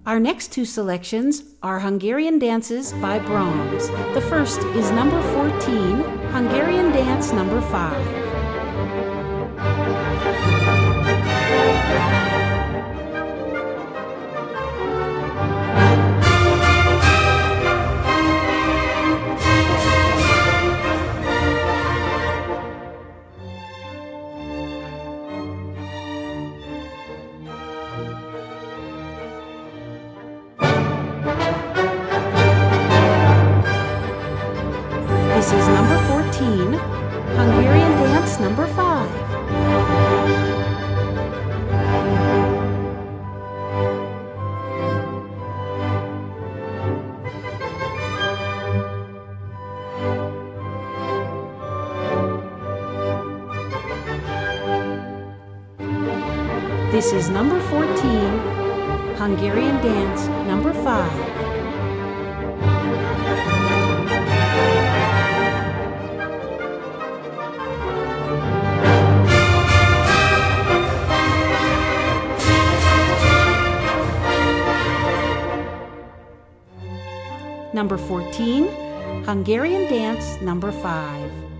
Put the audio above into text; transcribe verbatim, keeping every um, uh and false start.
Our next two selections are Hungarian dances by Brahms. The first is number fourteen, Hungarian Dance number five. This is number fourteen, Hungarian Dance number five. This is number fourteen, Hungarian Dance number five. Number fourteen, Hungarian Dance number five.